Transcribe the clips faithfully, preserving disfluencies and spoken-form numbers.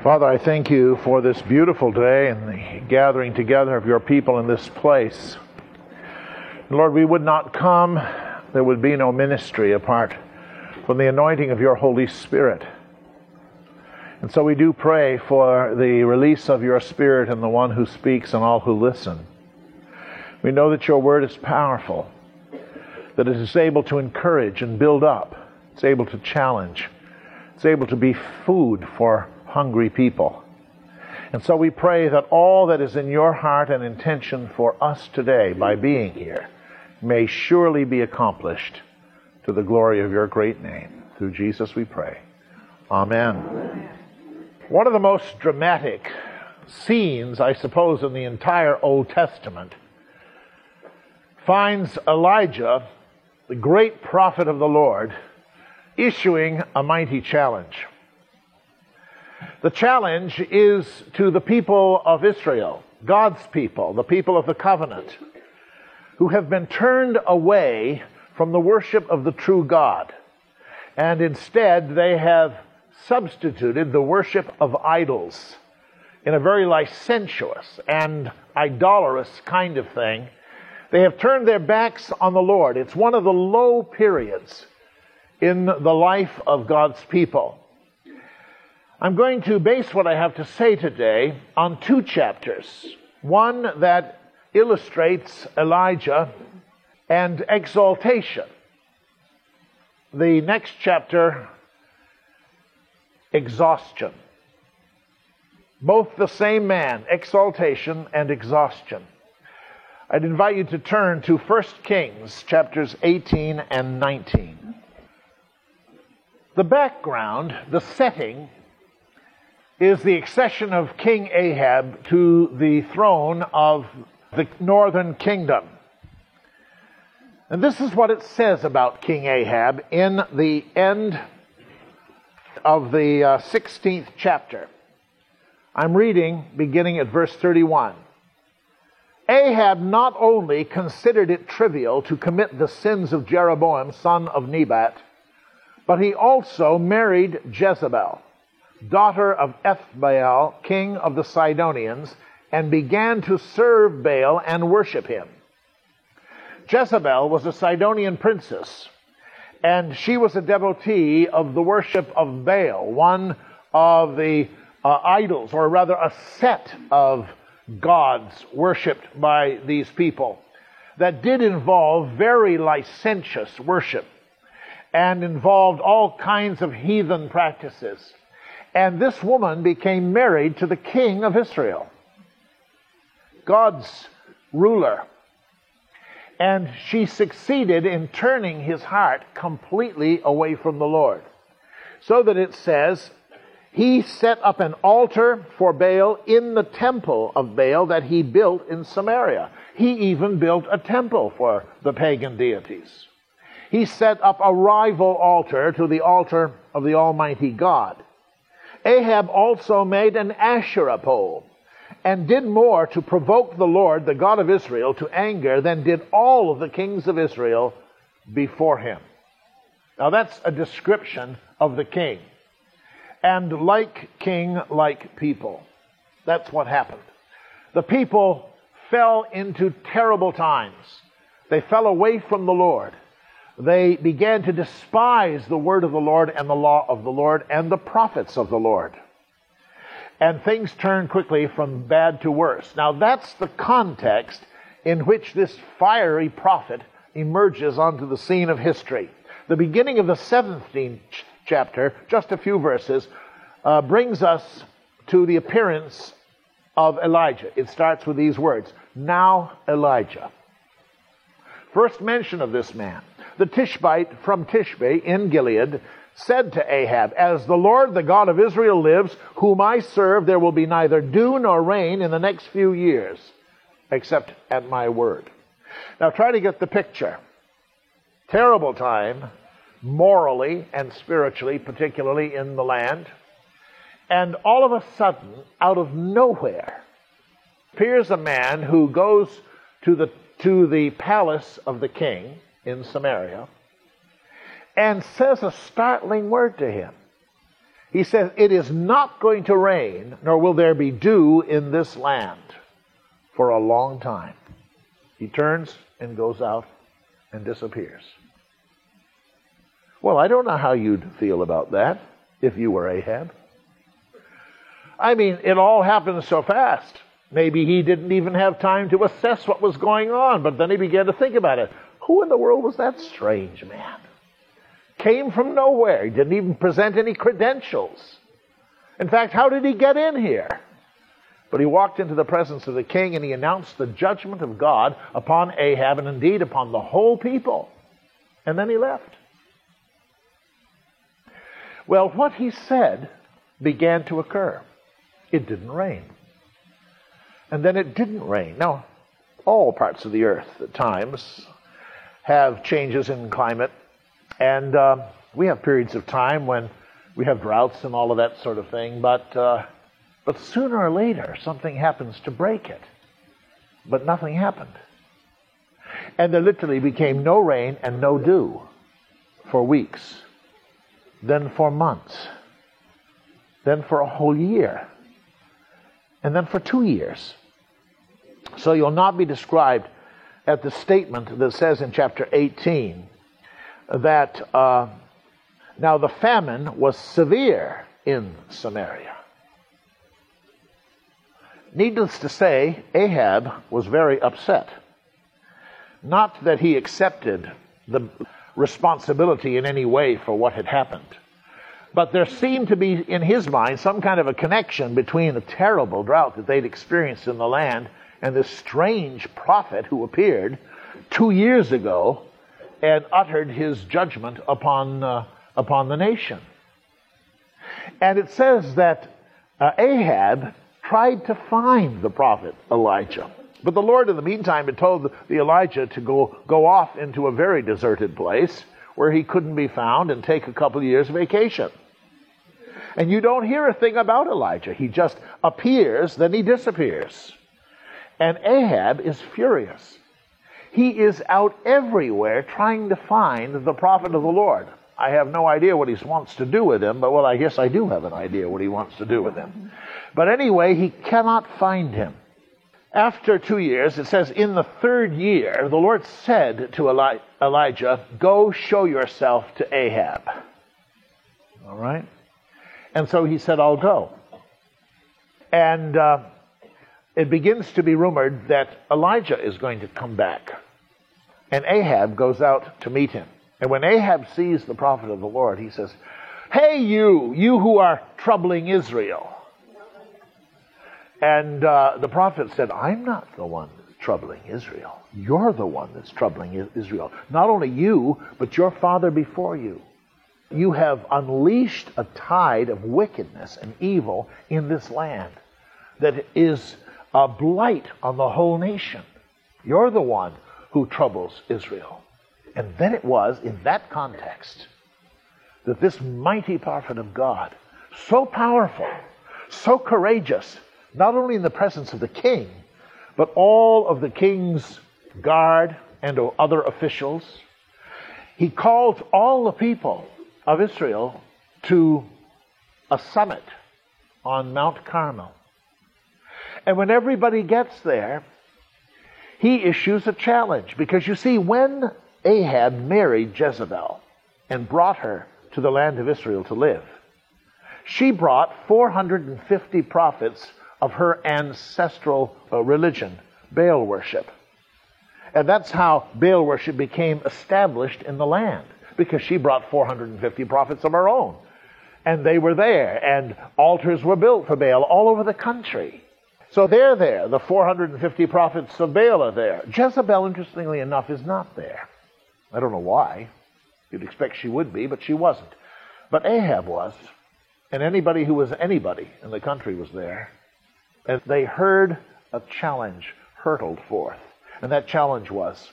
Father, I thank you for this beautiful day and the gathering together of your people in this place. Lord, we would not come, there would be no ministry apart from the anointing of your Holy Spirit. And so we do pray for the release of your Spirit in the one who speaks and all who listen. We know that your word is powerful, that it is able to encourage and build up. It's able to challenge. It's able to be food for hungry people. And so we pray that all that is in your heart and intention for us today by being here may surely be accomplished to the glory of your great name. Through Jesus we pray. Amen. Amen. One of the most dramatic scenes, I suppose, in the entire Old Testament finds Elijah, the great prophet of the Lord, issuing a mighty challenge. The challenge is to the people of Israel, God's people, the people of the covenant, who have been turned away from the worship of the true God. And instead, they have substituted the worship of idols in a very licentious and idolatrous kind of thing. They have turned their backs on the Lord. It's one of the low periods in the life of God's people. I'm going to base what I have to say today on two chapters. One that illustrates Elijah and exaltation. The next chapter, exhaustion. Both the same man, exaltation and exhaustion. I'd invite you to turn to First Kings chapters eighteen and nineteen. The background, the setting, is the accession of King Ahab to the throne of the northern kingdom. And this is what it says about King Ahab in the end of the uh, sixteenth chapter. I'm reading beginning at verse thirty-one. Ahab not only considered it trivial to commit the sins of Jeroboam, son of Nebat, but he also married Jezebel, daughter of Ethbaal, king of the Sidonians, and began to serve Baal and worship him. Jezebel was a Sidonian princess, and she was a devotee of the worship of Baal, one of the uh, idols, or rather a set of gods worshipped by these people that did involve very licentious worship and involved all kinds of heathen practices. And this woman became married to the king of Israel, God's ruler. And she succeeded in turning his heart completely away from the Lord. So that it says, he set up an altar for Baal in the temple of Baal that he built in Samaria. He even built a temple for the pagan deities. He set up a rival altar to the altar of the Almighty God. Ahab also made an Asherah pole and did more to provoke the Lord, the God of Israel, to anger than did all of the kings of Israel before him. Now that's a description of the king. And like king, like people. That's what happened. The people fell into terrible times. They fell away from the Lord. They began to despise the word of the Lord and the law of the Lord and the prophets of the Lord. And things turned quickly from bad to worse. Now that's the context in which this fiery prophet emerges onto the scene of history. The beginning of the seventeenth chapter, just a few verses, uh, brings us to the appearance of Elijah. It starts with these words, "Now Elijah." First mention of this man. The Tishbite from Tishbe in Gilead said to Ahab, "As the Lord, the God of Israel lives, whom I serve, there will be neither dew nor rain in the next few years, except at my word." Now try to get the picture. Terrible time, morally and spiritually, particularly in the land. And all of a sudden, out of nowhere, appears a man who goes to the, to the palace of the king in Samaria and says a startling word to him. He says, it is not going to rain, nor will there be dew in this land for a long time. He turns and goes out and disappears. Well, I don't know how you'd feel about that if you were Ahab. I mean, it all happened so fast. Maybe he didn't even have time to assess what was going on, but then he began to think about it. Who in the world was that strange man? Came from nowhere. He didn't even present any credentials. In fact, how did he get in here? But he walked into the presence of the king and he announced the judgment of God upon Ahab and indeed upon the whole people. And then he left. Well, what he said began to occur. It didn't rain. And then it didn't rain. Now, all parts of the earth at times have changes in climate. And uh, we have periods of time when we have droughts and all of that sort of thing. But, uh, but sooner or later, something happens to break it. But nothing happened. And there literally became no rain and no dew for weeks. Then for months. Then for a whole year. And then for two years. So you'll not be described at the statement that says in chapter eighteen that uh, now the famine was severe in Samaria. Needless to say, Ahab was very upset. Not that he accepted the responsibility in any way for what had happened. But there seemed to be, in his mind, some kind of a connection between the terrible drought that they'd experienced in the land and this strange prophet who appeared two years ago and uttered his judgment upon, uh, upon the nation. And it says that uh, Ahab tried to find the prophet Elijah. But the Lord, in the meantime, had told the Elijah to go, go off into a very deserted place where he couldn't be found and take a couple of years vacation. And you don't hear a thing about Elijah. He just appears, then he disappears. And Ahab is furious. He is out everywhere trying to find the prophet of the Lord. I have no idea what he wants to do with him, but well, I guess I do have an idea what he wants to do with him. But anyway, he cannot find him. After two years, it says, in the third year, the Lord said to Eli- Elijah, go show yourself to Ahab. All right? And so he said, I'll go. And uh, it begins to be rumored that Elijah is going to come back. And Ahab goes out to meet him. And when Ahab sees the prophet of the Lord, he says, hey, you, you who are troubling Israel. And uh, the prophet said, I'm not the one that's troubling Israel. You're the one that's troubling Israel. Not only you, but your father before you. You have unleashed a tide of wickedness and evil in this land that is a blight on the whole nation. You're the one who troubles Israel. And then it was in that context that this mighty prophet of God, so powerful, so courageous, not only in the presence of the king, but all of the king's guard and other officials, he called all the people of Israel to a summit on Mount Carmel. And when everybody gets there, he issues a challenge. Because you see, when Ahab married Jezebel and brought her to the land of Israel to live, she brought four hundred fifty prophets of her ancestral uh, religion, Baal worship. And that's how Baal worship became established in the land, because she brought four hundred fifty prophets of her own. And they were there, and altars were built for Baal all over the country. So they're there. The four hundred fifty prophets of Baal are there. Jezebel, interestingly enough, is not there. I don't know why. You'd expect she would be, but she wasn't. But Ahab was, and anybody who was anybody in the country was there. And they heard a challenge hurtled forth. And that challenge was,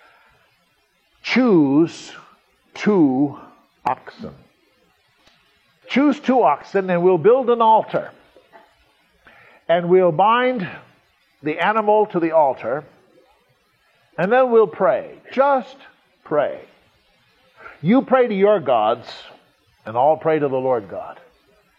choose two oxen. Choose two oxen and we'll build an altar. And we'll bind the animal to the altar. And then we'll pray. Just pray. You pray to your gods, and I'll pray to the Lord God.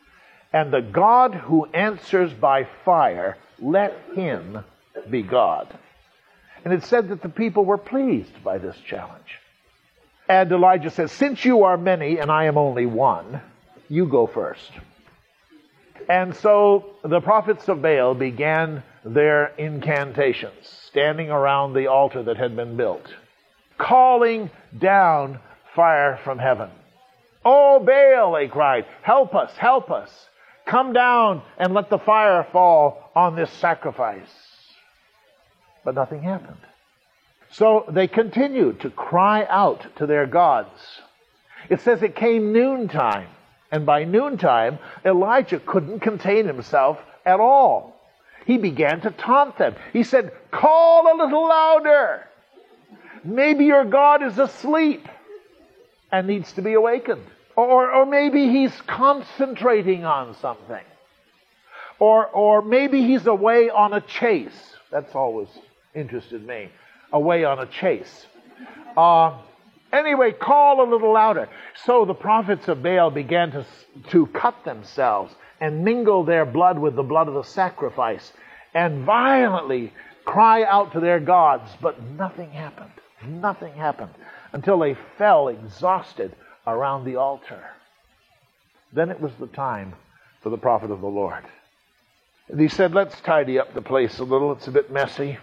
And the God who answers by fire, let him be God. And it said that the people were pleased by this challenge. And Elijah says, since you are many and I am only one, you go first. And so the prophets of Baal began their incantations, standing around the altar that had been built, calling down fire from heaven. Oh, Baal, they cried, help us, help us. Come down and let the fire fall on this sacrifice. But nothing happened. So they continued to cry out to their gods. It says it came noontime. And by noontime, Elijah couldn't contain himself at all. He began to taunt them. He said, call a little louder. Maybe your God is asleep and needs to be awakened. Or, or maybe he's concentrating on something. Or, or maybe he's away on a chase. That's always interested me. Away on a chase. Uh, anyway, call a little louder. So the prophets of Baal began to, to cut themselves and mingle their blood with the blood of the sacrifice and violently cry out to their gods. But nothing happened. Nothing happened until they fell exhausted around the altar. Then it was the time for the prophet of the Lord. And he said, let's tidy up the place a little. It's a bit messy.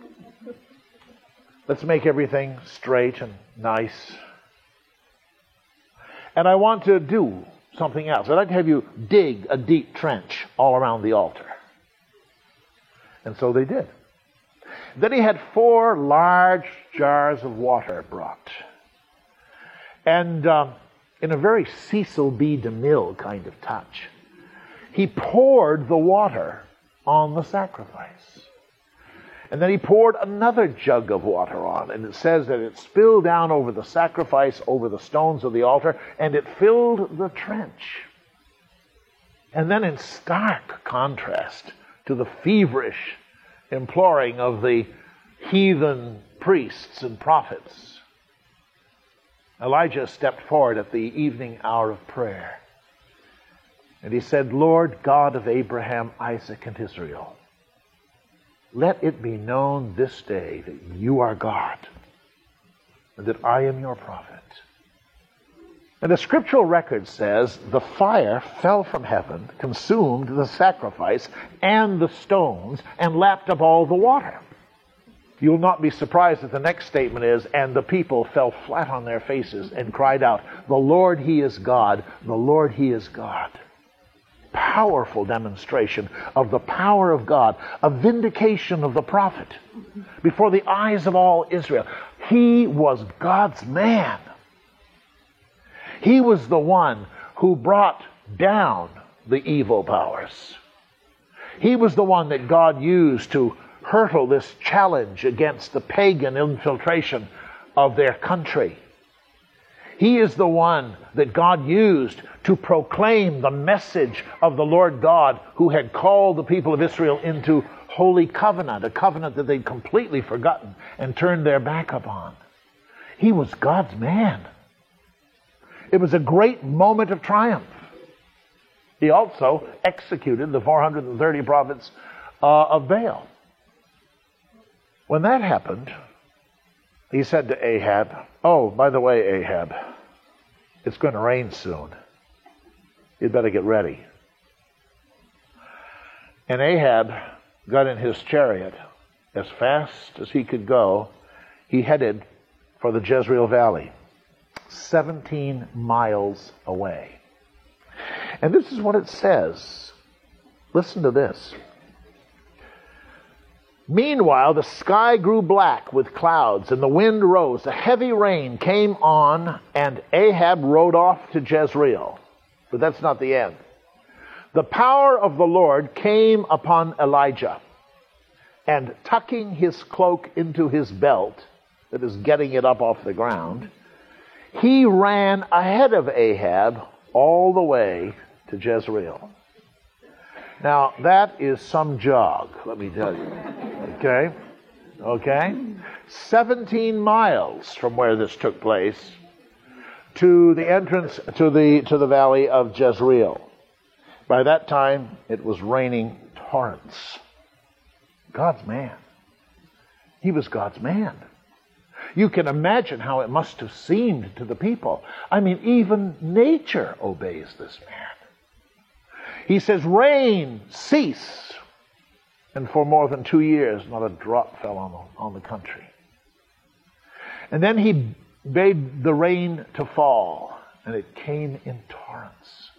Let's make everything straight and nice. And I want to do something else. I'd like to have you dig a deep trench all around the altar. And so they did. Then he had four large jars of water brought. And um, in a very Cecil B. DeMille kind of touch, he poured the water on the sacrifice. And then he poured another jug of water on, and it says that it spilled down over the sacrifice, over the stones of the altar, and it filled the trench. And then in stark contrast to the feverish imploring of the heathen priests and prophets, Elijah stepped forward at the evening hour of prayer. And he said, Lord God of Abraham, Isaac, and Israel, let it be known this day that you are God, and that I am your prophet. And the scriptural record says the fire fell from heaven, consumed the sacrifice and the stones, and lapped up all the water. You'll not be surprised that the next statement is, and the people fell flat on their faces and cried out, the Lord, He is God, the Lord, He is God. Powerful demonstration of the power of God, a vindication of the prophet before the eyes of all Israel. He was God's man. He was the one who brought down the evil powers. He was the one that God used to hurtle this challenge against the pagan infiltration of their country. He is the one that God used to proclaim the message of the Lord God, who had called the people of Israel into holy covenant, a covenant that they'd completely forgotten and turned their back upon. He was God's man. It was a great moment of triumph. He also executed the four hundred thirty prophets uh, of Baal. When that happened, he said to Ahab, oh, by the way, Ahab, it's going to rain soon. You'd better get ready. And Ahab got in his chariot as fast as he could go. He headed for the Jezreel Valley, seventeen miles away. And this is what it says. Listen to this. Meanwhile, the sky grew black with clouds, and the wind rose. A heavy rain came on, and Ahab rode off to Jezreel. But that's not the end. The power of the Lord came upon Elijah, and tucking his cloak into his belt, that is, getting it up off the ground, he ran ahead of Ahab all the way to Jezreel. Now, that is some jog, let me tell you. Okay? Okay? seventeen miles from where this took place to the entrance to the to the valley of Jezreel. By that time, it was raining torrents. God's man. He was God's man. You can imagine how it must have seemed to the people. I mean, even nature obeys this man. He says, rain, cease. And for more than two years, not a drop fell on the, on the country. And then he bade the rain to fall, and it came in torrents.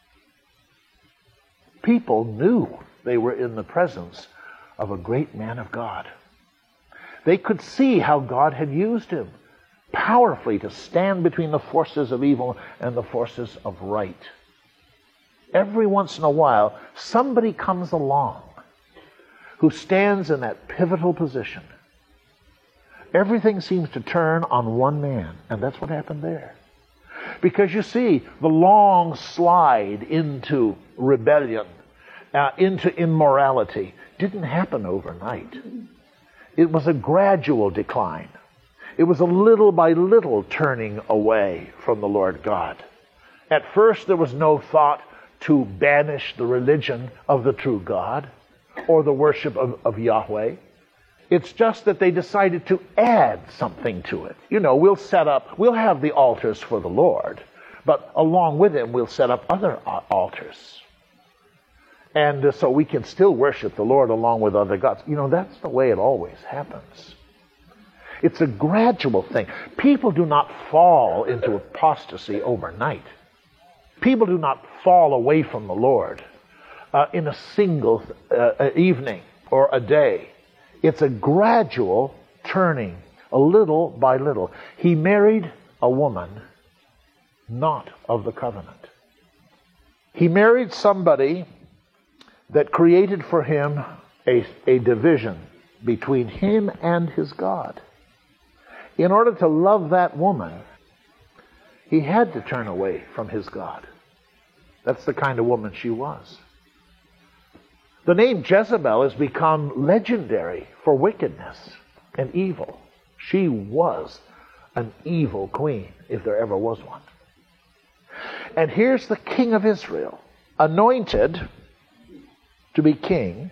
People knew they were in the presence of a great man of God. They could see how God had used him powerfully to stand between the forces of evil and the forces of right. Every once in a while, somebody comes along who stands in that pivotal position. Everything seems to turn on one man, and that's what happened there. Because you see, the long slide into rebellion, uh, into immorality, didn't happen overnight. It was a gradual decline. It was a little by little turning away from the Lord God. At first, there was no thought to banish the religion of the true God or the worship of, of Yahweh. It's just that they decided to add something to it. You know, we'll set up, we'll have the altars for the Lord, but along with them, we'll set up other altars. And uh, so we can still worship the Lord along with other gods. You know, that's the way it always happens. It's a gradual thing. People do not fall into apostasy overnight. People do not fall away from the Lord uh, in a single uh, evening or a day. It's a gradual turning, a little by little. He married a woman not of the covenant. He married somebody that created for him a, a division between him and his God. In order to love that woman, he had to turn away from his God. That's the kind of woman she was. The name Jezebel has become legendary for wickedness and evil. She was an evil queen, if there ever was one. And here's the king of Israel, anointed to be king,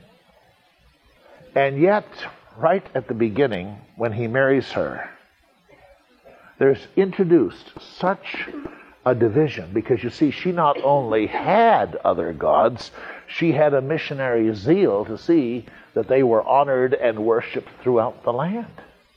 and yet, right at the beginning, when he marries her, there's introduced such a division, because you see, she not only had other gods, she had a missionary zeal to see that they were honored and worshipped throughout the land.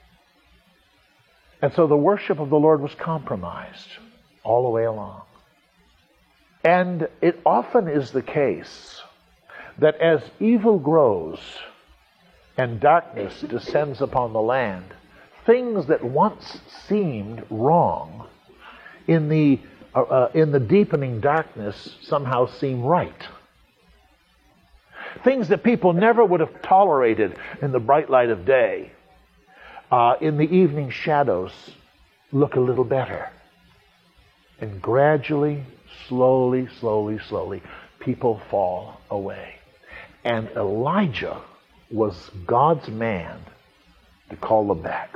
And so the worship of the Lord was compromised all the way along. And it often is the case that as evil grows and darkness descends upon the land, things that once seemed wrong in the uh, uh, in the deepening darkness somehow seem right. Things that people never would have tolerated in the bright light of day, uh, in the evening shadows, look a little better. And gradually, slowly, slowly, slowly, people fall away. And Elijah was God's man to call them back.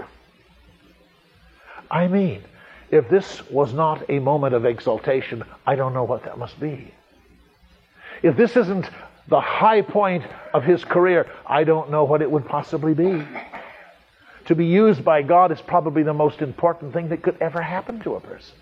I mean, if this was not a moment of exaltation, I don't know what that must be. If this isn't the high point of his career, I don't know what it would possibly be. To be used by God is probably the most important thing that could ever happen to a person.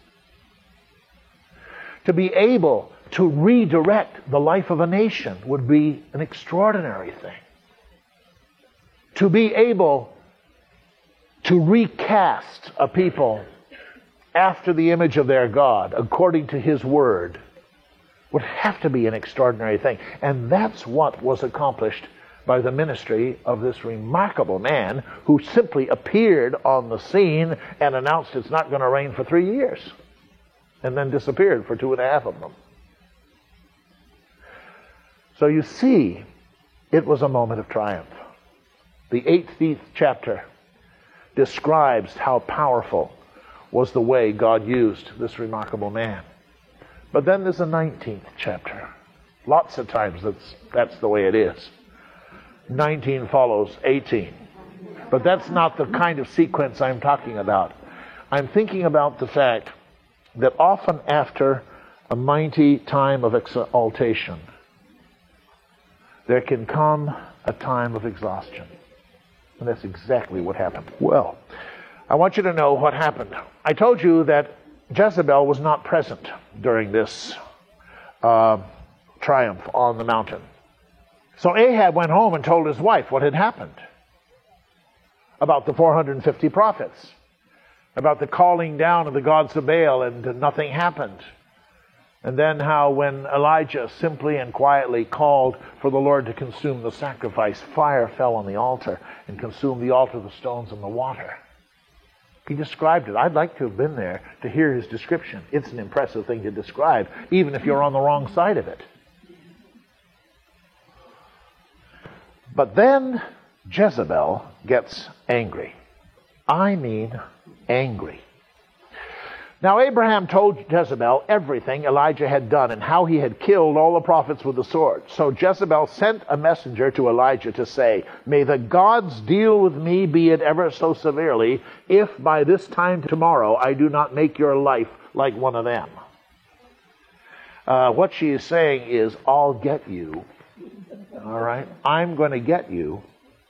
To be able to redirect the life of a nation would be an extraordinary thing. To be able to recast a people after the image of their God, according to his word, would have to be an extraordinary thing. And that's what was accomplished by the ministry of this remarkable man who simply appeared on the scene and announced it's not going to rain for three years, and then disappeared for two and a half of them. So you see, it was a moment of triumph. The eighteenth chapter describes how powerful was the way God used this remarkable man. But then there's a nineteenth chapter. Lots of times that's, that's the way it is. nineteen follows eighteen. But that's not the kind of sequence I'm talking about. I'm thinking about the fact that often after a mighty time of exaltation, there can come a time of exhaustion. And that's exactly what happened. Well, I want you to know what happened. I told you that Jezebel was not present during this uh, triumph on the mountain. So Ahab went home and told his wife what had happened about the four hundred fifty prophets, about the calling down of the gods of Baal, and nothing happened. And then how when Elijah simply and quietly called for the Lord to consume the sacrifice, fire fell on the altar and consumed the altar, the stones, and the water. He described it. I'd like to have been there to hear his description. It's an impressive thing to describe, even if you're on the wrong side of it. But then Jezebel gets angry. I mean angry. Now Abraham told Jezebel everything Elijah had done and how he had killed all the prophets with the sword. So Jezebel sent a messenger to Elijah to say, "May the gods deal with me, be it ever so severely, if by this time tomorrow I do not make your life like one of them." Uh, what she is saying is, I'll get you. All right? I'm going to get you.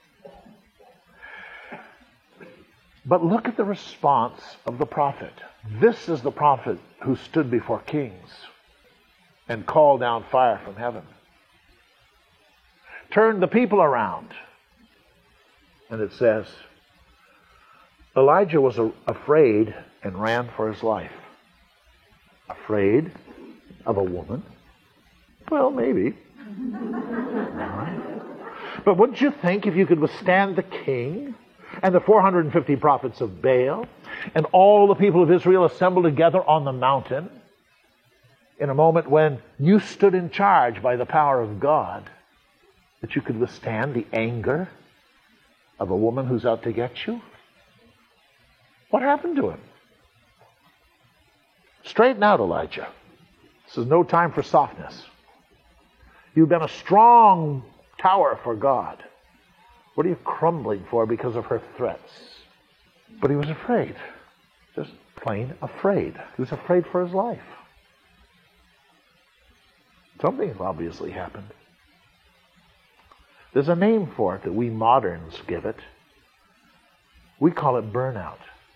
But look at the response of the prophet. This is the prophet who stood before kings and called down fire from heaven. Turned the people around. And it says, Elijah was a- afraid and ran for his life. Afraid of a woman? Well, maybe. All right. But wouldn't you think if you could withstand the king and the four hundred fifty prophets of Baal and all the people of Israel assembled together on the mountain in a moment when you stood in charge by the power of God, that you could withstand the anger of a woman who's out to get you? What happened to him? Straighten out, Elijah. This is no time for softness. You've been a strong tower for God. What are you crumbling for because of her threats? But he was afraid. Just plain afraid. He was afraid for his life. Something obviously happened. There's a name for it that we moderns give it. We call it burnout.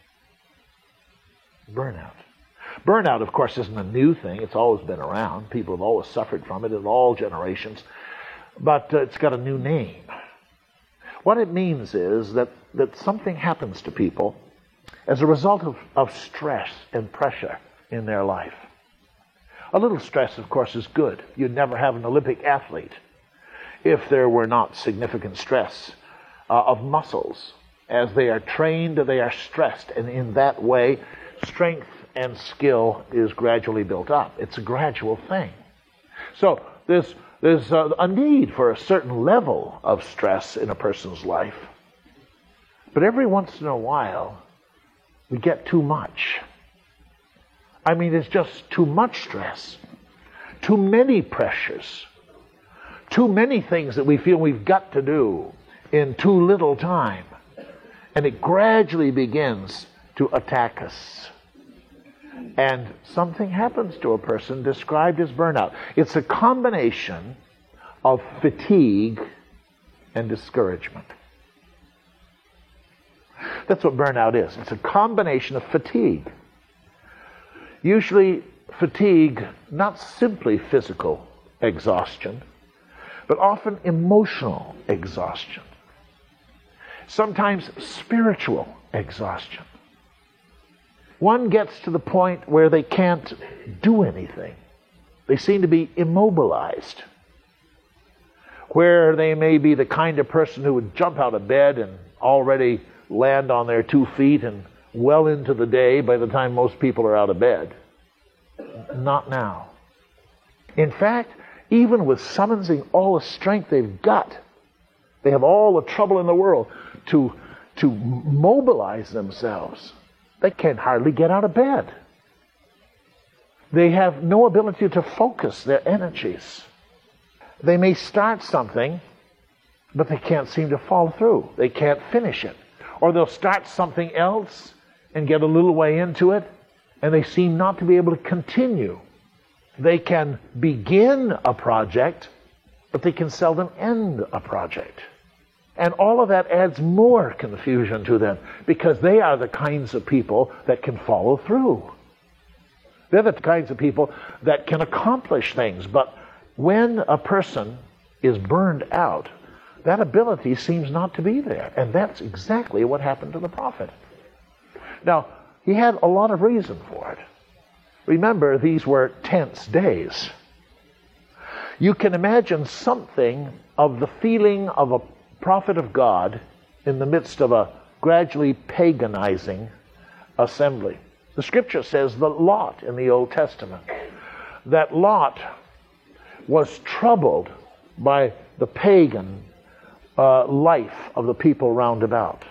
Burnout. Burnout, of course, isn't a new thing. It's always been around. People have always suffered from it in all generations. But uh, it's got a new name. What it means is that, that something happens to people as a result of, of stress and pressure in their life. A little stress, of course, is good. You'd never have an Olympic athlete if there were not significant stress uh, of muscles. As they are trained, they are stressed. And in that way, strength and skill is gradually built up. It's a gradual thing. So there's There's a, a need for a certain level of stress in a person's life. But every once in a while, we get too much. I mean, it's just too much stress. Too many pressures. Too many things that we feel we've got to do in too little time. And it gradually begins to attack us. And something happens to a person described as burnout. It's a combination of fatigue and discouragement. That's what burnout is. It's a combination of fatigue. Usually fatigue, not simply physical exhaustion, but often emotional exhaustion. Sometimes spiritual exhaustion. One gets to the point where they can't do anything. They seem to be immobilized. Where they may be the kind of person who would jump out of bed and already land on their two feet and well into the day by the time most people are out of bed. Not now. In fact, even with summoning all the strength they've got, they have all the trouble in the world to, to mobilize themselves. They can hardly get out of bed. They have no ability to focus their energies. They may start something, but they can't seem to follow through. They can't finish it. Or they'll start something else and get a little way into it, and they seem not to be able to continue. They can begin a project but they can seldom end a project. And all of that adds more confusion to them because they are the kinds of people that can follow through. They're the kinds of people that can accomplish things. But when a person is burned out, that ability seems not to be there. And that's exactly what happened to the prophet. Now, he had a lot of reason for it. Remember, these were tense days. You can imagine something of the feeling of a prophet of God in the midst of a gradually paganizing assembly. The scripture says that Lot in the Old Testament, that Lot was troubled by the pagan uh, life of the people round about.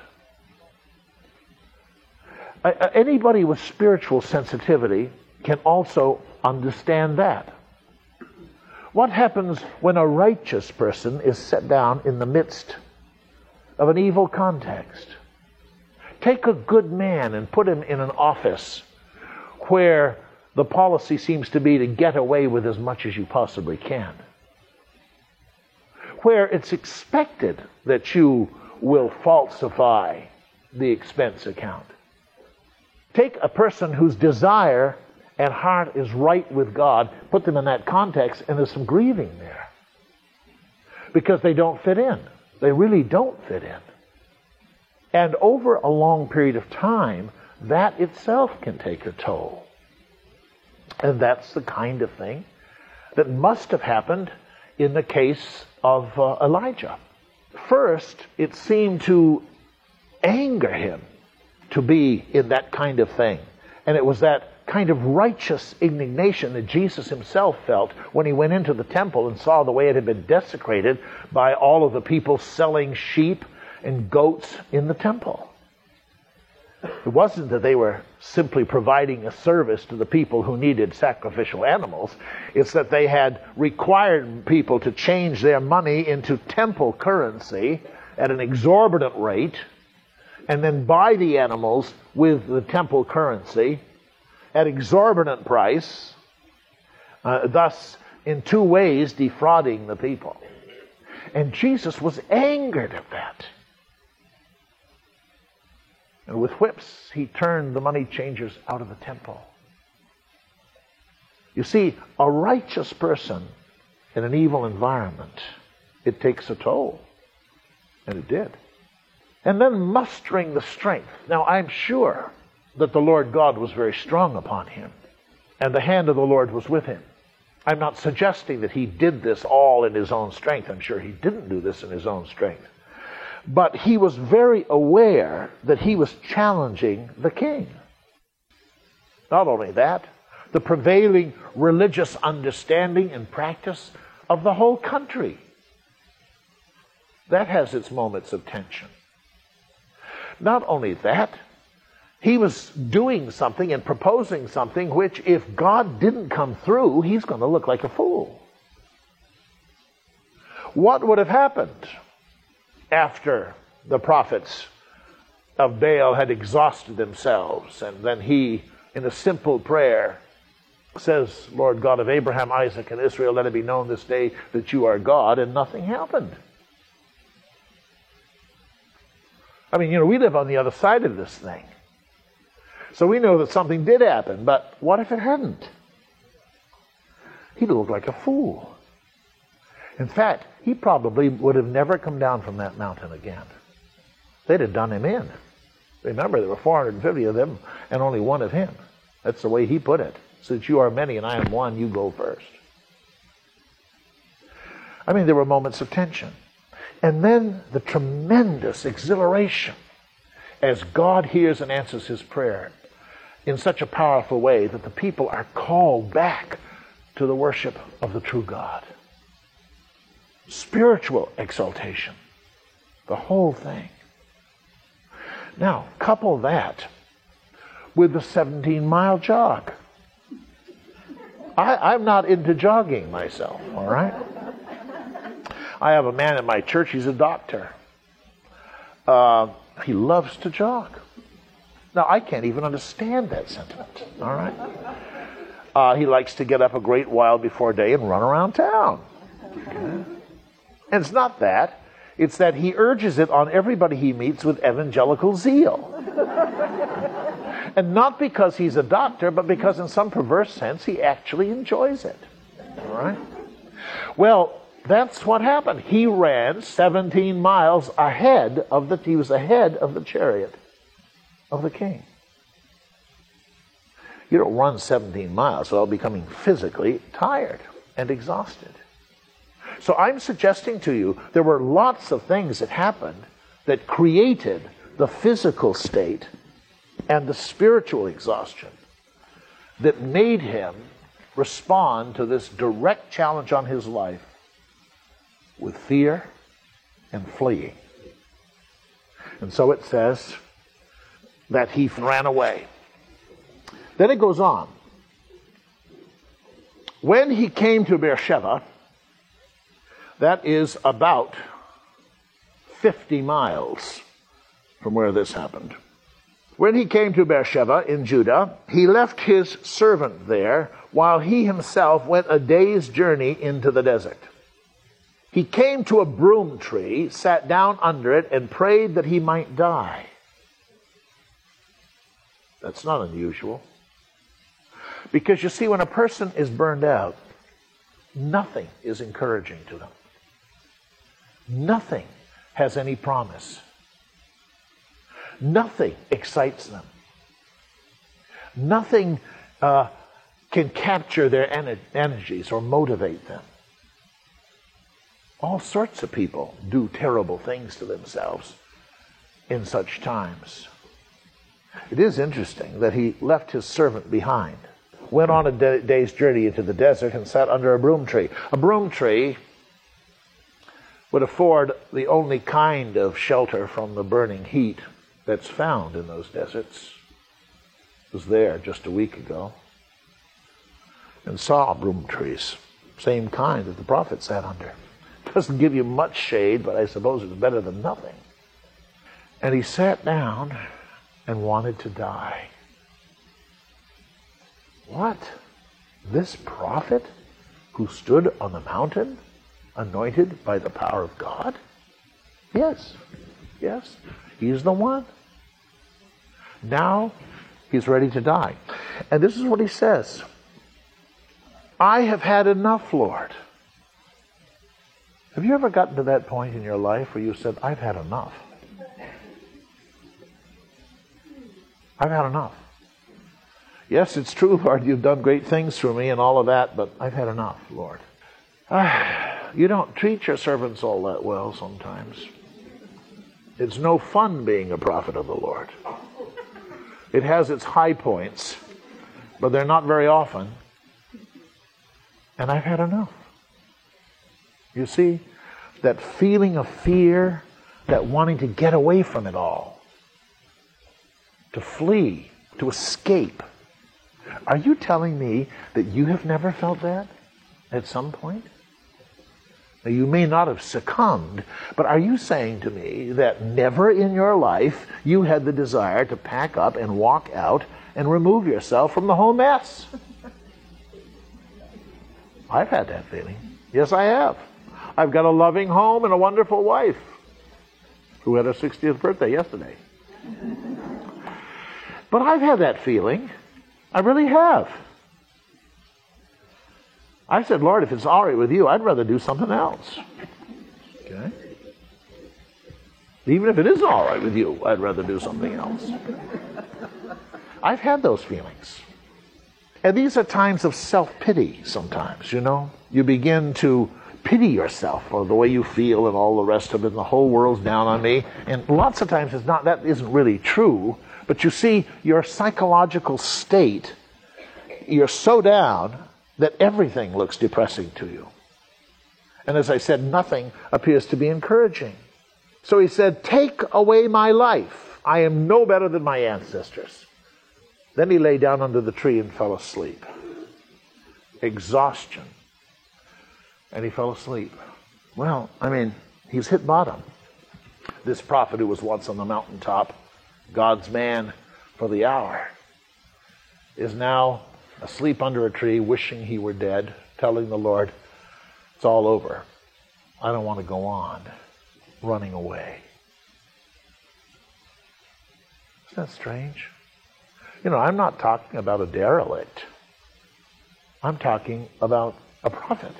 Uh, anybody with spiritual sensitivity can also understand that. What happens when a righteous person is set down in the midst of an evil context? Take a good man and put him in an office where the policy seems to be to get away with as much as you possibly can, where it's expected that you will falsify the expense account. Take a person whose desire and heart is right with God, put them in that context, and there's some grieving there. Because they don't fit in. They really don't fit in. And over a long period of time, that itself can take a toll. And that's the kind of thing that must have happened in the case of uh, Elijah. First, it seemed to anger him to be in that kind of thing. And it was that kind of righteous indignation that Jesus himself felt when he went into the temple and saw the way it had been desecrated by all of the people selling sheep and goats in the temple. It wasn't that they were simply providing a service to the people who needed sacrificial animals. It's that they had required people to change their money into temple currency at an exorbitant rate and then buy the animals with the temple currency at exorbitant price, uh, thus in two ways defrauding the people. And Jesus was angered at that. And with whips, he turned the money changers out of the temple. You see, a righteous person in an evil environment, it takes a toll. And it did. And then mustering the strength. Now, I'm sure that the Lord God was very strong upon him, and the hand of the Lord was with him. I'm not suggesting that he did this all in his own strength. I'm sure he didn't do this in his own strength. But he was very aware that he was challenging the king. Not only that, the prevailing religious understanding and practice of the whole country. That has its moments of tension. Not only that, he was doing something and proposing something which, if God didn't come through, he's going to look like a fool. What would have happened after the prophets of Baal had exhausted themselves, and then he, in a simple prayer, says, Lord God of Abraham, Isaac, and Israel, let it be known this day that you are God, and nothing happened? I mean, you know, we live on the other side of this thing. So we know that something did happen, but what if it hadn't? He'd look like a fool. In fact, he probably would have never come down from that mountain again. They'd have done him in. Remember, there were four hundred fifty of them and only one of him. That's the way he put it. Since you are many and I am one, you go first. I mean, there were moments of tension. And then the tremendous exhilaration as God hears and answers his prayer in such a powerful way that the people are called back to the worship of the true God. Spiritual exaltation. The whole thing. Now, couple that with the seventeen-mile jog. I, I'm not into jogging myself, all right? I have a man in my church, he's a doctor. Uh, he loves to jog. Now, I can't even understand that sentiment, all right? Uh, he likes to get up a great while before day and run around town. Okay? And it's not that. It's that he urges it on everybody he meets with evangelical zeal. And not because he's a doctor, but because in some perverse sense he actually enjoys it. All right? Well, that's what happened. He ran seventeen miles ahead of the, he was ahead of the chariot of the king. You don't run seventeen miles without becoming physically tired and exhausted. So I'm suggesting to you there were lots of things that happened that created the physical state and the spiritual exhaustion that made him respond to this direct challenge on his life with fear and fleeing. And so it says that he ran away. Then it goes on. When he came to Beersheba, that is about fifty miles from where this happened. When he came to Beersheba in Judah, he left his servant there while he himself went a day's journey into the desert. He came to a broom tree, sat down under it, and prayed that he might die. That's not unusual. Because you see, when a person is burned out, nothing is encouraging to them. Nothing has any promise. Nothing excites them. Nothing uh, can capture their ener- energies or motivate them. All sorts of people do terrible things to themselves in such times. It is interesting that he left his servant behind, went on a day- day's journey into the desert, and sat under a broom tree. A broom tree would afford the only kind of shelter from the burning heat that's found in those deserts. I was there just a week ago and saw broom trees, same kind that the prophet sat under. Doesn't give you much shade, but I suppose it's better than nothing. And he sat down and wanted to die. What? This prophet who stood on the mountain, anointed by the power of God? Yes, yes, he's the one. Now he's ready to die. And this is what he says. I have had enough, Lord. Have you ever gotten to that point in your life where you said, I've had enough? I've had enough. Yes, it's true, Lord, you've done great things for me and all of that, but I've had enough, Lord. Ah, you don't treat your servants all that well sometimes. It's no fun being a prophet of the Lord. It has its high points, but they're not very often. And I've had enough. You see, that feeling of fear, that wanting to get away from it all, to flee, to escape. Are you telling me that you have never felt that at some point? Now, you may not have succumbed, but are you saying to me that never in your life you had the desire to pack up and walk out and remove yourself from the whole mess? I've had that feeling. Yes, I have. I've got a loving home and a wonderful wife who had her sixtieth birthday yesterday. But I've had that feeling. I really have. I said, Lord, if it's all right with you, I'd rather do something else. Okay? Even if it isn't all right with you, I'd rather do something else. I've had those feelings. And these are times of self-pity sometimes, you know. You begin to pity yourself for the way you feel and all the rest of it, and the whole world's down on me. And lots of times it's not, that isn't really true. But you see, your psychological state, you're so down that everything looks depressing to you. And as I said, nothing appears to be encouraging. So he said, take away my life. I am no better than my ancestors. Then he lay down under the tree and fell asleep. Exhaustion. And he fell asleep. Well, I mean, he's hit bottom. This prophet who was once on the mountaintop, God's man for the hour, is now asleep under a tree, wishing he were dead, telling the Lord, it's all over. I don't want to go on running away. Isn't that strange? You know, I'm not talking about a derelict. I'm talking about a prophet.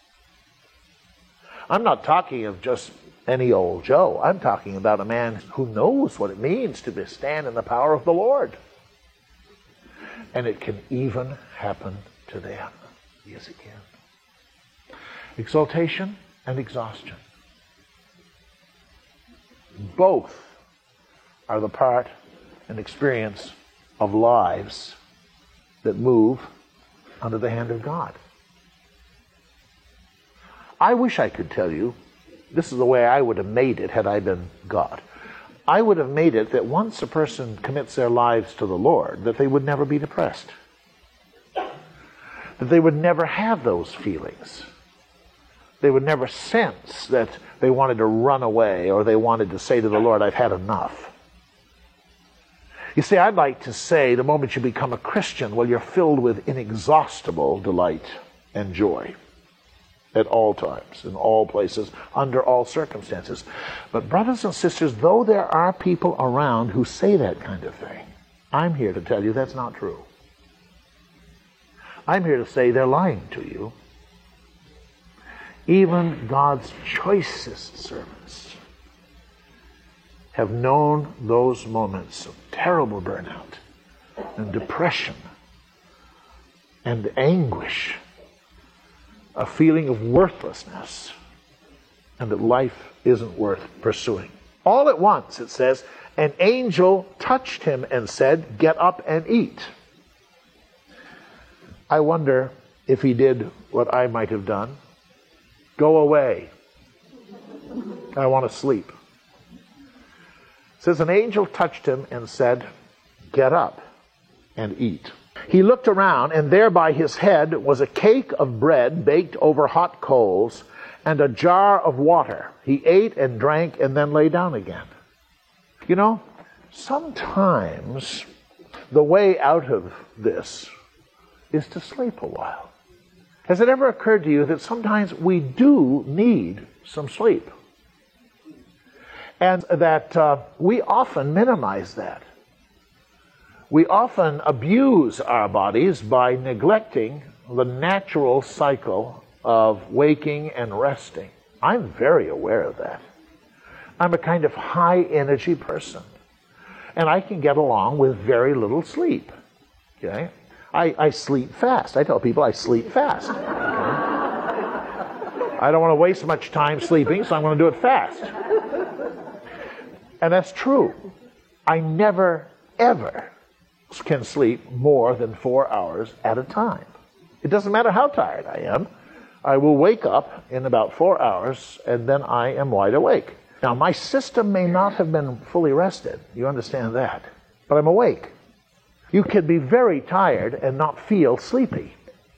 I'm not talking of just any old Joe. I'm talking about a man who knows what it means to stand in the power of the Lord. And it can even happen to them. Yes, it can. Exaltation and exhaustion. Both are the part and experience of lives that move under the hand of God. I wish I could tell you, this is the way I would have made it had I been God. I would have made it that once a person commits their lives to the Lord, that they would never be depressed. That they would never have those feelings. They would never sense that they wanted to run away or they wanted to say to the Lord, I've had enough. You see, I'd like to say the moment you become a Christian, well, you're filled with inexhaustible delight and joy. At all times, in all places, under all circumstances. But brothers and sisters, though there are people around who say that kind of thing, I'm here to tell you that's not true. I'm here to say they're lying to you. Even God's choicest servants have known those moments of terrible burnout and depression and anguish, a feeling of worthlessness, and that life isn't worth pursuing. All at once, it says, an angel touched him and said, get up and eat. I wonder if he did what I might have done. Go away. I want to sleep. It says, an angel touched him and said, get up and eat. He looked around, and there by his head was a cake of bread baked over hot coals and a jar of water. He ate and drank and then lay down again. You know, sometimes the way out of this is to sleep a while. Has it ever occurred to you that sometimes we do need some sleep? And that uh, we often minimize that. We often abuse our bodies by neglecting the natural cycle of waking and resting. I'm very aware of that. I'm a kind of high-energy person, and I can get along with very little sleep. Okay? I, I sleep fast. I tell people I sleep fast. Okay? I don't want to waste much time sleeping, so I'm going to do it fast. And that's true. I never, ever can sleep more than four hours at a time. It doesn't matter how tired I am. I will wake up in about four hours, and then I am wide awake. Now, my system may not have been fully rested. You understand that. But I'm awake. You can be very tired and not feel sleepy.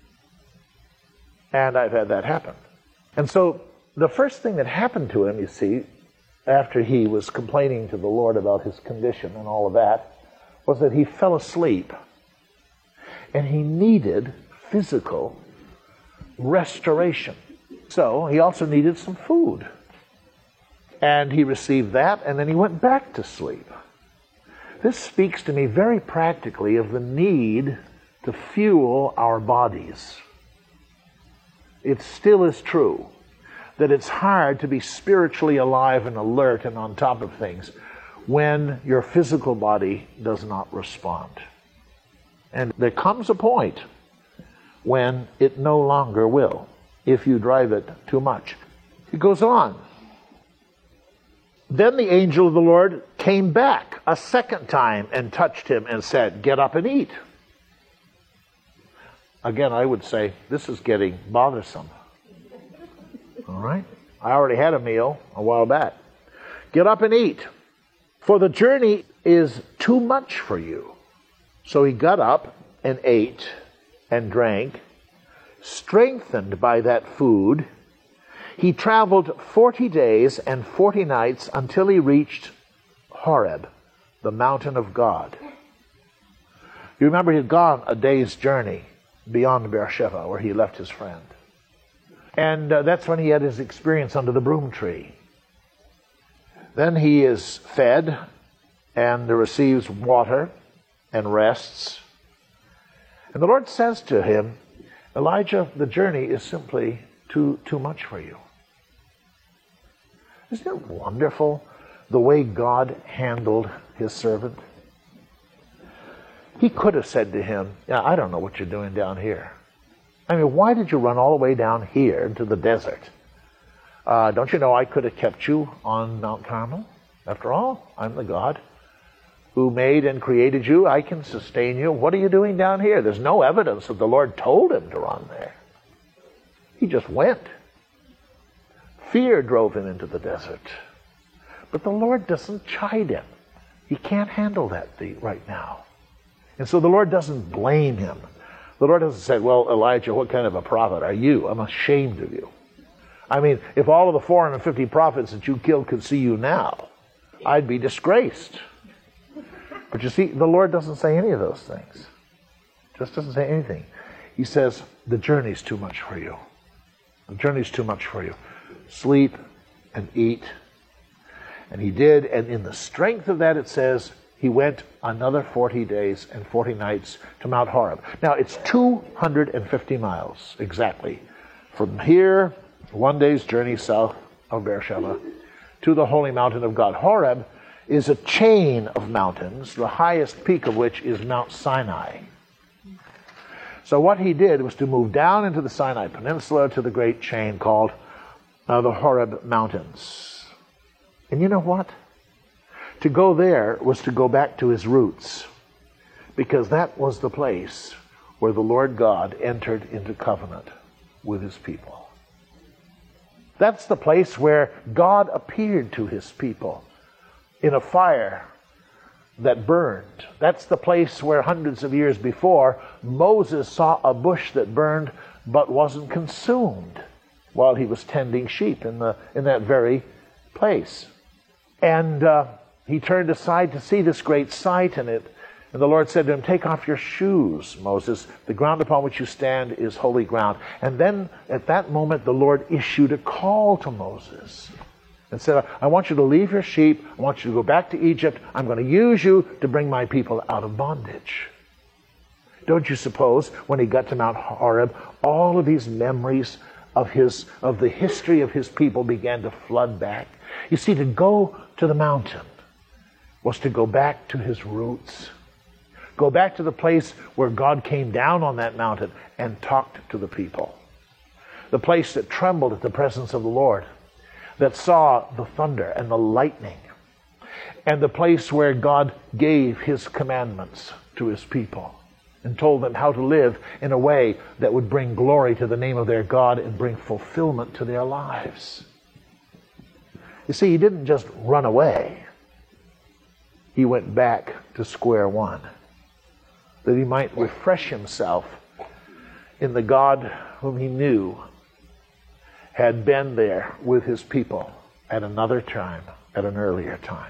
And I've had that happen. And so the first thing that happened to him, you see, after he was complaining to the Lord about his condition and all of that, was that he fell asleep. And he needed physical restoration. So he also needed some food. And he received that, and then he went back to sleep. This speaks to me very practically of the need to fuel our bodies. It still is true that it's hard to be spiritually alive and alert and on top of things when your physical body does not respond. And there comes a point when it no longer will, if you drive it too much. It goes on. Then the angel of the Lord came back a second time and touched him and said, get up and eat. Again, I would say, this is getting bothersome. All right? I already had a meal a while back. Get up and eat, for the journey is too much for you. So he got up and ate and drank. Strengthened by that food, he traveled forty days and forty nights until he reached Horeb, the mountain of God. You remember he had gone a day's journey beyond Beersheba, where he left his friend. And uh, that's when he had his experience under the broom tree. Then he is fed and receives water and rests. And the Lord says to him, Elijah, the journey is simply too, too much for you. Isn't it wonderful the way God handled his servant? He could have said to him, yeah, I don't know what you're doing down here. I mean, why did you run all the way down here into the desert? Uh, don't you know I could have kept you on Mount Carmel? After all, I'm the God who made and created you. I can sustain you. What are you doing down here? There's no evidence that the Lord told him to run there. He just went. Fear drove him into the desert. But the Lord doesn't chide him. He can't handle that right now. And so the Lord doesn't blame him. The Lord doesn't say, well, Elijah, what kind of a prophet are you? I'm ashamed of you. I mean, if all of the four hundred fifty prophets that you killed could see you now, I'd be disgraced. But you see, the Lord doesn't say any of those things. Just doesn't say anything. He says, the journey's too much for you. The journey's too much for you. Sleep and eat. And he did, and in the strength of that, it says, he went another forty days and forty nights to Mount Horeb. Now, it's two hundred fifty miles, exactly, from here, one day's journey south of Beersheba, to the holy mountain of God. Horeb is a chain of mountains, the highest peak of which is Mount Sinai. So what he did was to move down into the Sinai Peninsula to the great chain called uh, the Horeb Mountains. And you know what? To go there was to go back to his roots, because that was the place where the Lord God entered into covenant with his people. That's the place where God appeared to his people in a fire that burned. That's the place where hundreds of years before, Moses saw a bush that burned but wasn't consumed while he was tending sheep in the in that very place. And uh, he turned aside to see this great sight, and it and the Lord said to him, take off your shoes, Moses. The ground upon which you stand is holy ground. And then at that moment, the Lord issued a call to Moses and said, I want you to leave your sheep. I want you to go back to Egypt. I'm going to use you to bring my people out of bondage. Don't you suppose when he got to Mount Horeb, all of these memories of his of the history of his people began to flood back? You see, to go to the mountain was to go back to his roots. Go back to the place where God came down on that mountain and talked to the people. The place that trembled at the presence of the Lord, that saw the thunder and the lightning, and the place where God gave his commandments to his people and told them how to live in a way that would bring glory to the name of their God and bring fulfillment to their lives. You see, he didn't just run away. He went back to square one, that he might refresh himself in the God whom he knew had been there with his people at another time, at an earlier time.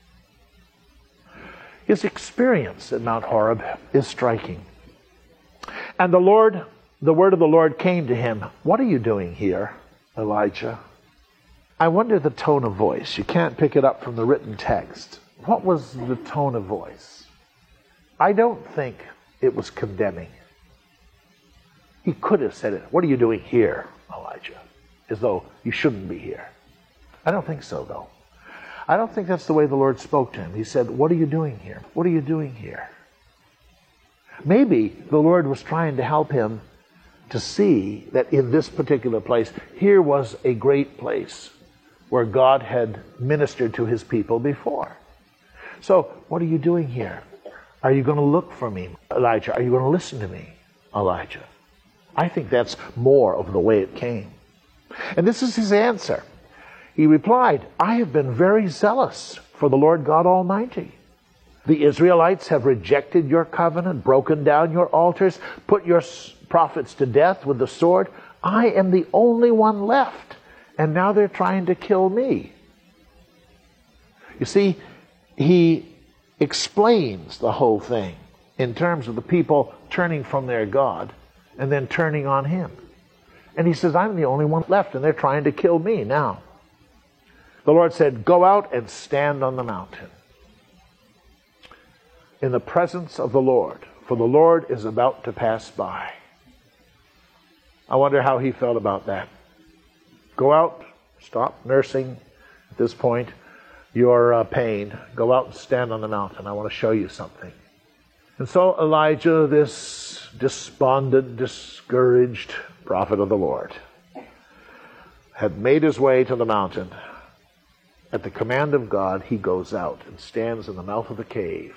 His experience at Mount Horeb is striking. And the Lord, the word of the Lord came to him, what are you doing here, Elijah? I wonder the tone of voice. You can't pick it up from the written text. What was the tone of voice? I don't think it was condemning. He could have said it, what are you doing here, Elijah? As though you shouldn't be here. I don't think so, though. I don't think that's the way the Lord spoke to him. He said, what are you doing here? What are you doing here? Maybe the Lord was trying to help him to see that in this particular place, here was a great place where God had ministered to his people before. So, what are you doing here? Are you going to look for me, Elijah? Are you going to listen to me, Elijah? I think that's more of the way it came. And this is his answer. He replied, I have been very zealous for the Lord God Almighty. The Israelites have rejected your covenant, broken down your altars, put your prophets to death with the sword. I am the only one left, and now they're trying to kill me. You see, he explains the whole thing in terms of the people turning from their God and then turning on him. And he says, I'm the only one left, and they're trying to kill me now. The Lord said, go out and stand on the mountain in the presence of the Lord, for the Lord is about to pass by. I wonder how he felt about that. Go out, stop nursing at this point your uh, pain. Go out and stand on the mountain. I want to show you something. And so Elijah, this despondent, discouraged prophet of the Lord, had made his way to the mountain. At the command of God, he goes out and stands in the mouth of the cave.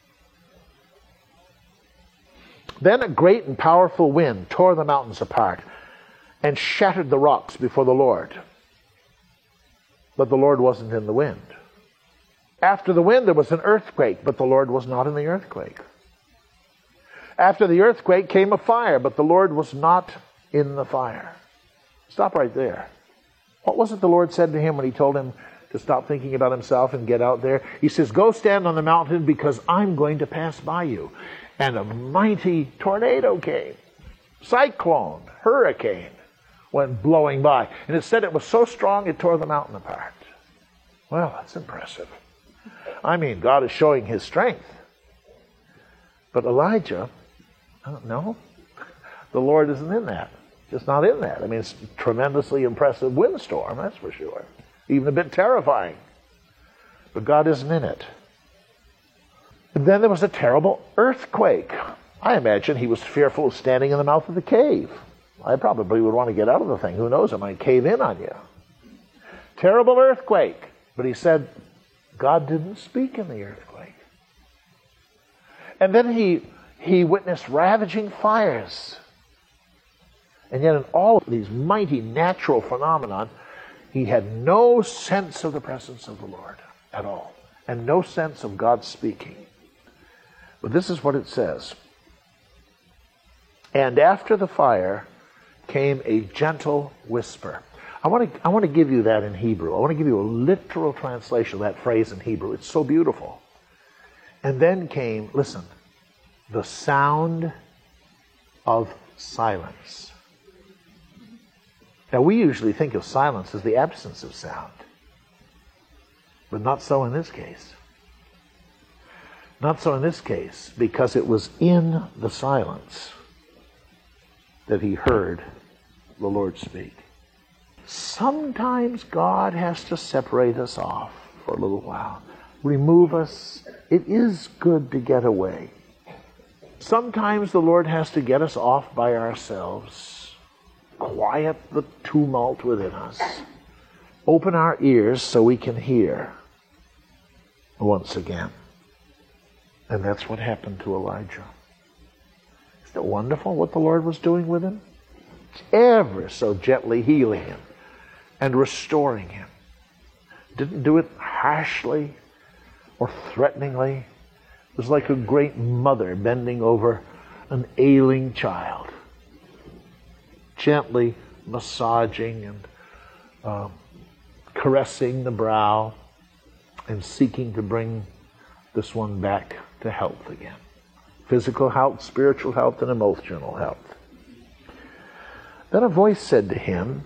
Then a great and powerful wind tore the mountains apart and shattered the rocks before the Lord. But the Lord wasn't in the wind. After the wind, there was an earthquake, but the Lord was not in the earthquake. After the earthquake came a fire, but the Lord was not in the fire. Stop right there. What was it the Lord said to him when he told him to stop thinking about himself and get out there? He says, go stand on the mountain because I'm going to pass by you. And a mighty tornado came. Cyclone, hurricane went blowing by. And it said it was so strong it tore the mountain apart. Well, that's impressive. I mean, God is showing his strength. But Elijah, I don't know, the Lord isn't in that. Just not in that. I mean, it's a tremendously impressive windstorm, that's for sure. Even a bit terrifying. But God isn't in it. And then there was a terrible earthquake. I imagine he was fearful of standing in the mouth of the cave. I probably would want to get out of the thing. Who knows, it might cave in on you. Terrible earthquake. But he said, God didn't speak in the earthquake. And then he, he witnessed ravaging fires. And yet in all of these mighty natural phenomena, he had no sense of the presence of the Lord at all. And no sense of God speaking. But this is what it says. And after the fire came a gentle whisper. I want to I want to give you that in Hebrew. I want to give you a literal translation of that phrase in Hebrew. It's so beautiful. And then came, listen, the sound of silence. Now we usually think of silence as the absence of sound. But not so in this case. Not so in this case, because it was in the silence that he heard the Lord speak. Sometimes God has to separate us off for a little while, remove us. It is good to get away. Sometimes the Lord has to get us off by ourselves, quiet the tumult within us, open our ears so we can hear once again. And that's what happened to Elijah. Isn't it wonderful what the Lord was doing with him? Ever so gently healing him and restoring him. Didn't do it harshly or threateningly. It was like a great mother bending over an ailing child, gently massaging and uh, caressing the brow and seeking to bring this one back to health again. Physical health, spiritual health, and emotional health. Then a voice said to him,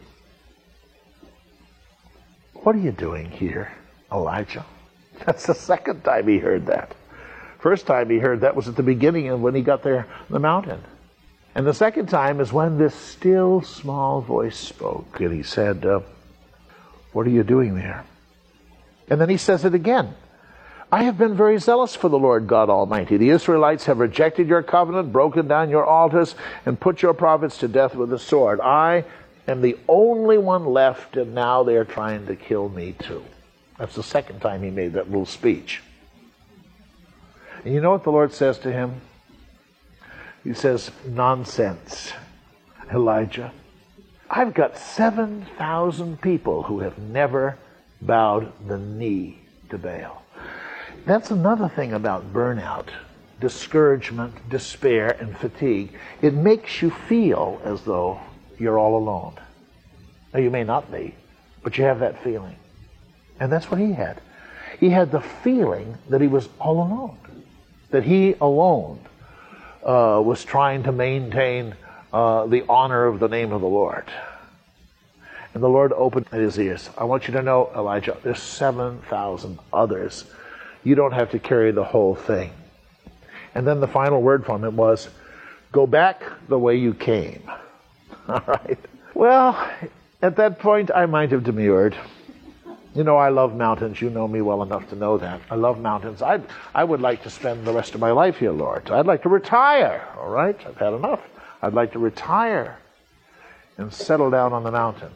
what are you doing here, Elijah? That's the second time he heard that. First time he heard that was at the beginning of when he got there on the mountain. And the second time is when this still small voice spoke. And he said, uh, what are you doing there? And then he says it again. I have been very zealous for the Lord God Almighty. The Israelites have rejected your covenant, broken down your altars, and put your prophets to death with the sword. I am the only one left, and now they're trying to kill me too. That's the second time he made that little speech. And you know what the Lord says to him? He says, nonsense, Elijah. I've got seven thousand people who have never bowed the knee to Baal. That's another thing about burnout, discouragement, despair, and fatigue. It makes you feel as though you're all alone. Now, you may not be, but you have that feeling. And that's what he had. He had the feeling that he was all alone, that he alone uh, was trying to maintain uh, uh, the honor of the name of the Lord. And the Lord opened his ears. I want you to know, Elijah, there's seven thousand others. You don't have to carry the whole thing. And then the final word from him was, go back the way you came. All right. Well, at that point, I might have demurred. You know, I love mountains. You know me well enough to know that. I love mountains. I I would like to spend the rest of my life here, Lord. I'd like to retire, all right? I've had enough. I'd like to retire and settle down on the mountain.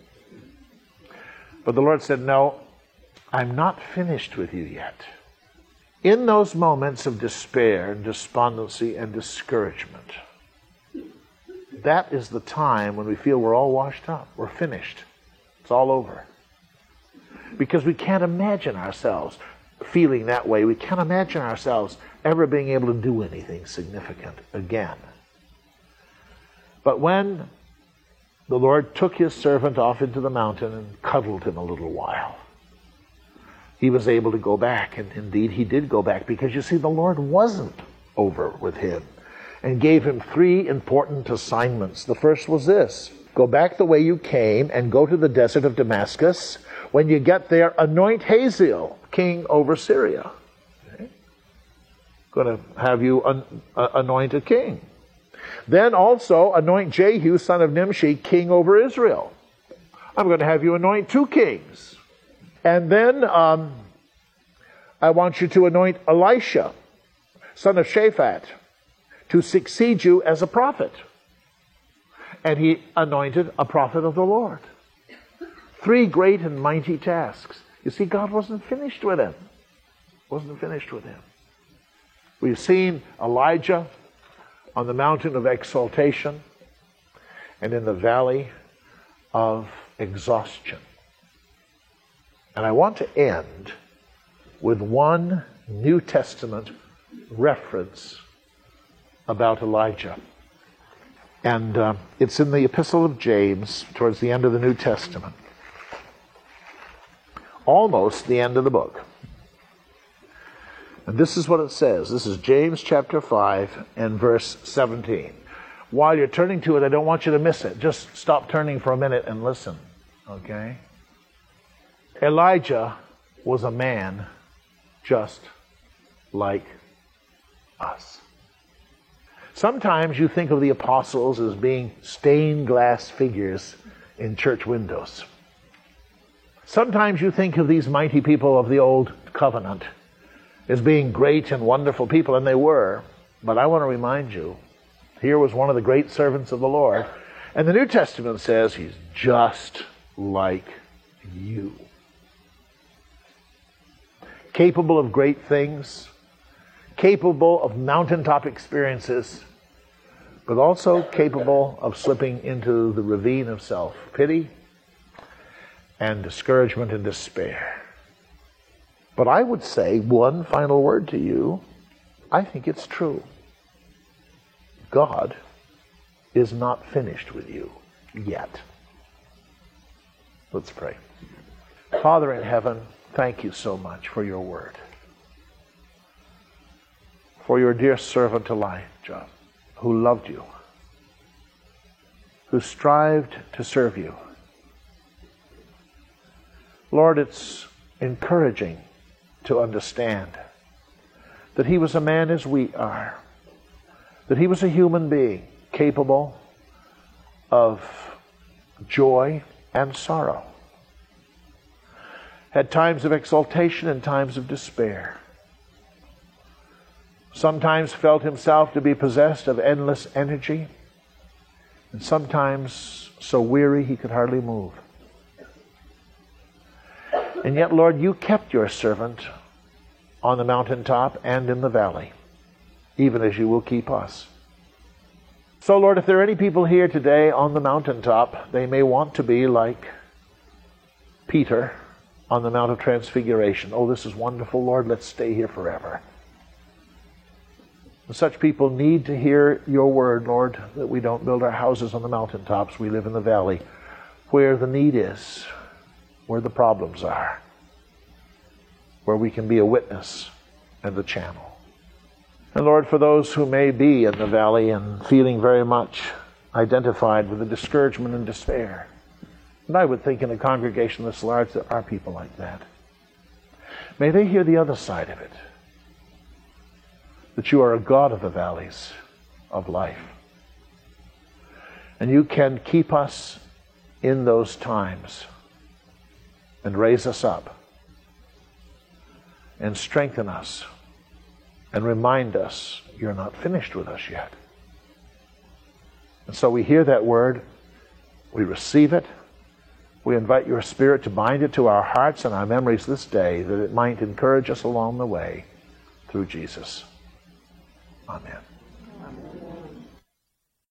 But the Lord said, no, I'm not finished with you yet. In those moments of despair and despondency and discouragement, that is the time when we feel we're all washed up. We're finished. It's all over. Because we can't imagine ourselves feeling that way. We can't imagine ourselves ever being able to do anything significant again. But when the Lord took his servant off into the mountain and cuddled him a little while, he was able to go back. And indeed, he did go back, because you see, the Lord wasn't over with him and gave him three important assignments. The first was this: go back the way you came and go to the desert of Damascus. When you get there, anoint Hazael king over Syria. Okay? Going to have you un- uh, anoint a king. Then also anoint Jehu, son of Nimshi, king over Israel. I'm going to have you anoint two kings. And then um, I want you to anoint Elisha, son of Shaphat, to succeed you as a prophet. And he anointed a prophet of the Lord. Three great and mighty tasks. You see, God wasn't finished with him. Wasn't finished with him. We've seen Elijah on the mountain of exaltation and in the valley of exhaustion. And I want to end with one New Testament reference about Elijah. And uh, it's in the Epistle of James, towards the end of the New Testament. Almost the end of the book. And this is what it says. This is James chapter five and verse seventeen. While you're turning to it, I don't want you to miss it. Just stop turning for a minute and listen. Okay? Elijah was a man just like us. Sometimes you think of the apostles as being stained glass figures in church windows. Sometimes you think of these mighty people of the old covenant as being great and wonderful people, and they were. But I want to remind you, here was one of the great servants of the Lord, and the New Testament says he's just like you. Capable of great things, capable of mountaintop experiences, but also capable of slipping into the ravine of self-pity and discouragement and despair. But I would say one final word to you. I think it's true. God is not finished with you yet. Let's pray. Father in heaven, thank you so much for your word. For your dear servant Elijah, who loved you, who strived to serve you. Lord, it's encouraging to understand that he was a man as we are, that he was a human being capable of joy and sorrow, had times of exaltation and times of despair, sometimes felt himself to be possessed of endless energy, and sometimes so weary he could hardly move. And yet, Lord, you kept your servant on the mountaintop and in the valley, even as you will keep us. So, Lord, if there are any people here today on the mountaintop, they may want to be like Peter on the Mount of Transfiguration. Oh, this is wonderful, Lord, let's stay here forever. And such people need to hear your word, Lord, that we don't build our houses on the mountaintops. We live in the valley where the need is, where the problems are, where we can be a witness and a channel. And Lord, for those who may be in the valley and feeling very much identified with the discouragement and despair. And I would think in a congregation this large there are people like that. May they hear the other side of it, that you are a God of the valleys of life. And you can keep us in those times and raise us up and strengthen us and remind us you're not finished with us yet. And so we hear that word, we receive it, we invite your Spirit to bind it to our hearts and our memories this day, that it might encourage us along the way through Jesus. Amen.